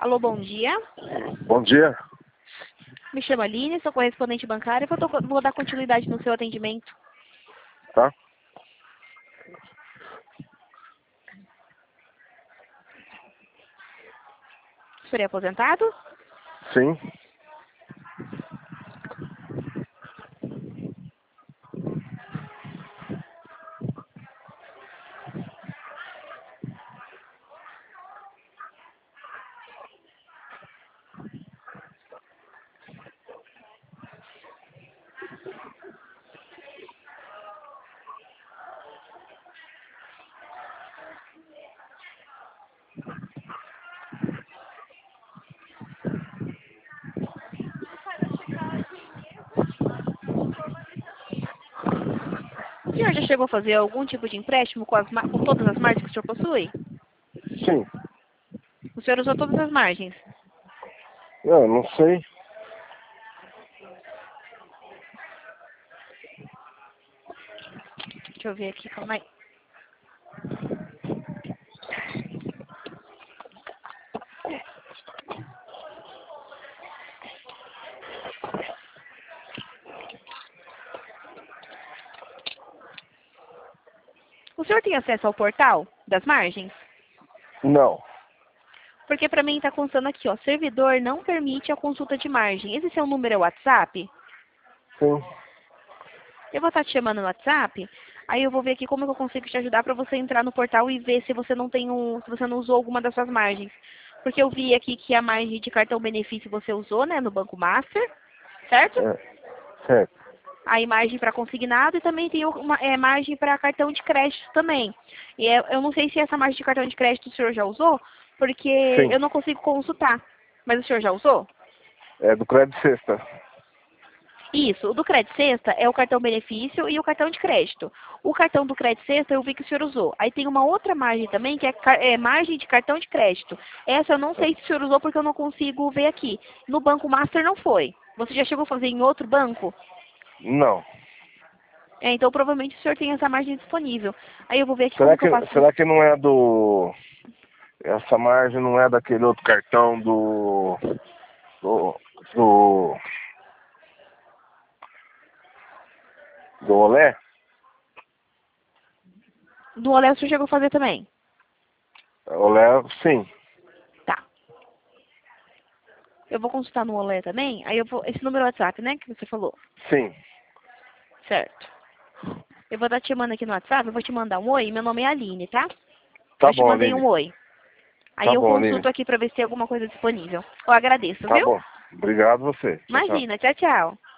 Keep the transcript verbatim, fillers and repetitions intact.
Alô, bom dia. Bom dia. Me chamo Aline, sou correspondente bancária. Vou, to- vou dar continuidade no seu atendimento. Tá? O senhor é aposentado? Sim. O senhor já chegou a fazer algum tipo de empréstimo com, as ma- com todas as margens que o senhor possui? Sim. O senhor usou todas as margens? Eu não sei. Deixa eu ver aqui, calma aí. O senhor tem acesso ao portal das margens? Não. Porque para mim está constando aqui, ó, servidor não permite a consulta de margem. Esse seu número é o WhatsApp? Sim. Eu vou estar te chamando no WhatsApp, aí eu vou ver aqui como que eu consigo te ajudar para você entrar no portal e ver se você não tem um, se você não usou alguma das suas margens. Porque eu vi aqui que a margem de cartão benefício você usou, né, no Banco Master, certo? É. Certo. Aí margem para consignado e também tem uma é, margem para cartão de crédito também. E é- eu não sei se essa margem de cartão de crédito o senhor já usou, porque Sim. eu não consigo consultar. Mas o senhor já usou? É do crédito sexta. Isso, o do crédito sexta é o cartão benefício e o cartão de crédito. O cartão do crédito sexta eu vi que o senhor usou. Aí tem uma outra margem também, que é, car- é margem de cartão de crédito. Essa eu não sei se o senhor usou porque eu não consigo ver aqui. No Banco Master não foi. Você já chegou a fazer em outro banco? Não. É, então provavelmente o senhor tem essa margem disponível. Aí eu vou ver aqui Será como que eu que, faço. será que não é do... Essa margem não é daquele outro cartão do... Do... Do... Do Olé? Do Olé o senhor chegou a fazer também? Olé, sim. Tá. Eu vou consultar no Olé também. Aí eu vou. Esse número é WhatsApp, né? Que você falou. Sim. Certo. Eu vou estar te mandando aqui no WhatsApp, eu vou te mandar um oi. Meu nome é Aline, tá? Tá Eu te bom, mandei Aline. um oi. Aí Tá eu bom, Aline. consulto aqui pra ver se tem alguma coisa disponível. Eu agradeço, Tá viu? bom. Obrigado você. Tchau, tchau. Imagina. Tchau, tchau.